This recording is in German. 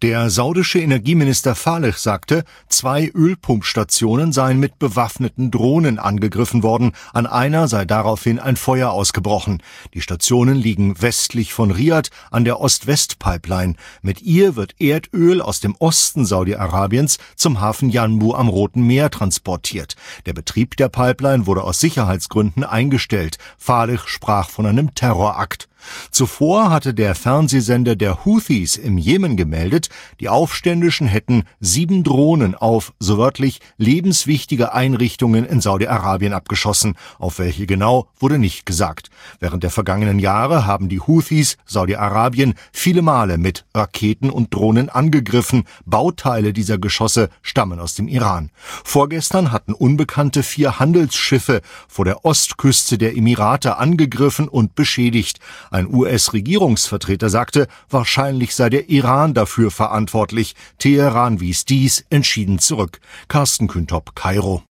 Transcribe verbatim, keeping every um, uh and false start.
Der saudische Energieminister Falih sagte, zwei Ölpumpstationen seien mit bewaffneten Drohnen angegriffen worden. An einer sei daraufhin ein Feuer ausgebrochen. Die Stationen liegen westlich von Riad an der Ost-West-Pipeline. Mit ihr wird Erdöl aus dem Osten Saudi-Arabiens zum Hafen Yanbu am Roten Meer transportiert. Der Betrieb der Pipeline wurde aus Sicherheitsgründen eingestellt. Falih sprach von einem Terrorakt. Zuvor hatte der Fernsehsender der Houthis im Jemen gemeldet, die Aufständischen hätten sieben Drohnen auf, so wörtlich, lebenswichtige Einrichtungen in Saudi-Arabien abgeschossen. Auf welche genau, wurde nicht gesagt. Während der vergangenen Jahre haben die Houthis Saudi-Arabien viele Male mit Raketen und Drohnen angegriffen. Bauteile dieser Geschosse stammen aus dem Iran. Vorgestern hatten Unbekannte vier Handelsschiffe vor der Ostküste der Emirate angegriffen und beschädigt. Ein U S-Regierungsvertreter sagte, wahrscheinlich sei der Iran dafür verantwortlich. Teheran wies dies entschieden zurück. Carsten Küntop, Kairo.